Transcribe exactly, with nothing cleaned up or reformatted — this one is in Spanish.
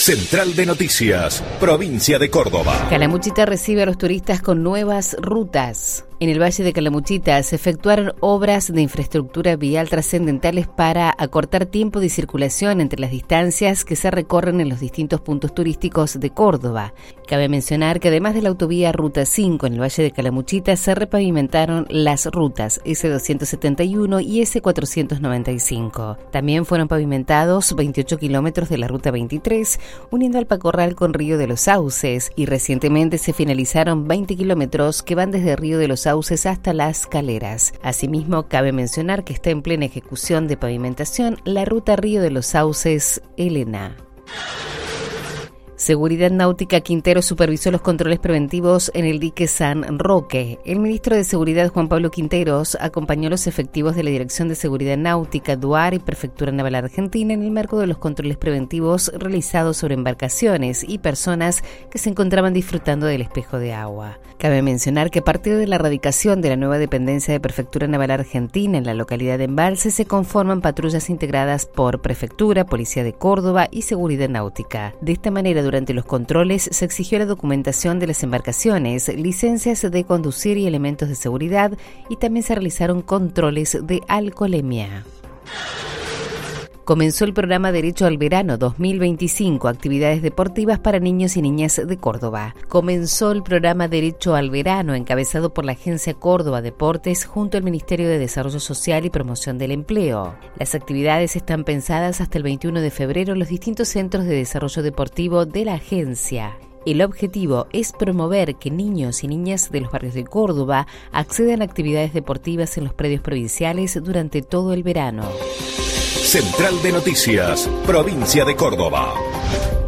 Central de Noticias, provincia de Córdoba. Calamuchita recibe a los turistas con nuevas rutas. En el Valle de Calamuchita se efectuaron obras de infraestructura vial trascendentales para acortar tiempo de circulación entre las distancias que se recorren en los distintos puntos turísticos de Córdoba. Cabe mencionar que además de la autovía Ruta cinco en el Valle de Calamuchita se repavimentaron las rutas ese doscientos setenta y uno y ese cuatrocientos noventa y cinco. También fueron pavimentados veintiocho kilómetros de la Ruta veintitrés, uniendo Alpacorral con Río de los Sauces, y recientemente se finalizaron veinte kilómetros que van desde Río de los Sauces hasta Las Caleras. Asimismo, cabe mencionar que está en plena ejecución de pavimentación la ruta Río de los Sauces Elena. Seguridad Náutica Quintero supervisó los controles preventivos en el dique San Roque. El ministro de Seguridad, Juan Pablo Quinteros, acompañó a los efectivos de la Dirección de Seguridad Náutica, DUAR y Prefectura Naval Argentina en el marco de los controles preventivos realizados sobre embarcaciones y personas que se encontraban disfrutando del espejo de agua. Cabe mencionar que a partir de la radicación de la nueva dependencia de Prefectura Naval Argentina en la localidad de Embalse se conforman patrullas integradas por Prefectura, Policía de Córdoba y Seguridad Náutica. De esta manera, durante los controles se exigió la documentación de las embarcaciones, licencias de conducir y elementos de seguridad, y también se realizaron controles de alcoholemia. Comenzó el programa Derecho al Verano dos mil veinticinco, actividades deportivas para niños y niñas de Córdoba. Comenzó el programa Derecho al Verano, encabezado por la Agencia Córdoba Deportes junto al Ministerio de Desarrollo Social y Promoción del Empleo. Las actividades están pensadas hasta el veintiuno de febrero en los distintos centros de desarrollo deportivo de la agencia. El objetivo es promover que niños y niñas de los barrios de Córdoba accedan a actividades deportivas en los predios provinciales durante todo el verano. Central de Noticias, provincia de Córdoba.